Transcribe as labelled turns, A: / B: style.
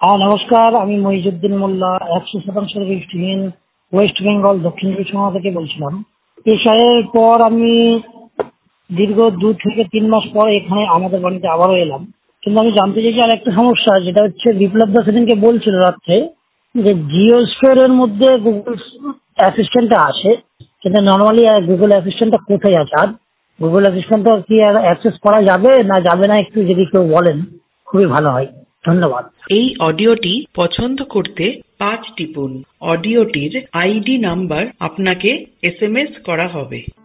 A: নমস্কার, আমি মহিজুদ্দিন মোল্লা 100% রেজিস্ট্রিহীন ওয়েস্ট বেঙ্গল দক্ষিণ চব্বিশ পরগনা থেকে বলছিলাম। এসআইয়ের পর আমি দীর্ঘ 2 থেকে 3 মাস পর এখানে আমাদের বাড়িতে আবারও এলাম। কিন্তু আমি জানতে চাইছি আর একটা সমস্যা, যেটা হচ্ছে বিপ্লব দা সেদিনকে বলছিল রাত্রে যে জিও স্টোরের মধ্যে গুগল অ্যাসিস্ট্যান্টটা আছে, কিন্তু নর্মালি গুগল অ্যাসিস্ট্যান্টটা কোথায় আছে? আর গুগল অ্যাসিস্ট্যান্টটা কি আর অ্যাক্সেস করা যাবে না যাবে না, একটু যদি কেউ বলেন খুবই ভালো হয়। ধন্যবাদ।
B: এই অডিওটি পছন্দ করতে 5 টিপুন। অডিওটির আইডি নাম্বার আপনাকে SMS করা হবে।